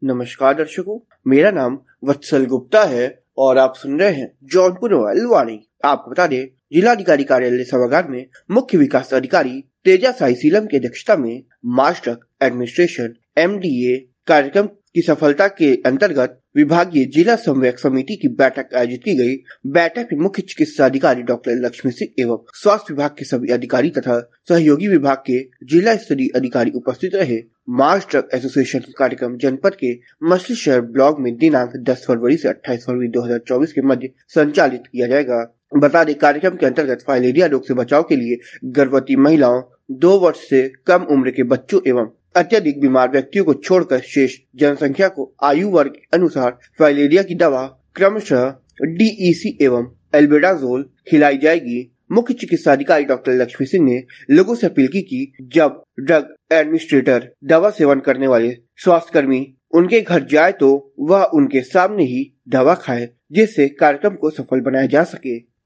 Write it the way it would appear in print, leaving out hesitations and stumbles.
नमस्कार दर्शकों, मेरा नाम वत्सल गुप्ता है और आप सुन रहे हैं जौनपुर मोबाइल वाणी। आपको बता दें, जिलाधिकारी कार्यालय सभागार में मुख्य विकास अधिकारी तेजा साई सीलम की अध्यक्षता में मास्टर एडमिनिस्ट्रेशन MDA कार्यक्रम की सफलता के अंतर्गत विभागीय जिला समन्वयक समिति की बैठक आयोजित की गई। बैठक में मुख्य चिकित्सा अधिकारी डॉक्टर लक्ष्मी सिंह एवं स्वास्थ्य विभाग के सभी अधिकारी तथा सहयोगी विभाग के जिला स्तरीय अधिकारी उपस्थित रहे। मार्च ट्रक एसोसिएशन कार्यक्रम जनपद के मछली शहर ब्लॉक में दिनांक 10 फरवरी से 28 फरवरी 2024 के मध्य संचालित किया जाएगा। बता दें, कार्यक्रम के अंतर्गत फाइलेरिया रोग से बचाव के लिए गर्भवती महिलाओं, 2 वर्ष से कम उम्र के बच्चों एवं अत्यधिक बीमार व्यक्तियों को छोड़कर शेष जनसंख्या को आयु वर्ग के अनुसार फाइलेरिया की दवा क्रमशः DEC एवं एल्बेंडाजोल खिलाई जाएगी। मुख्य चिकित्सा अधिकारी डॉक्टर लक्ष्मी सिंह ने लोगों से अपील की कि जब ड्रग एडमिनिस्ट्रेटर दवा सेवन करने वाले स्वास्थ्यकर्मी उनके घर जाए तो वह उनके सामने ही दवा खाए, जिससे कार्यक्रम को सफल बनाया जा सके।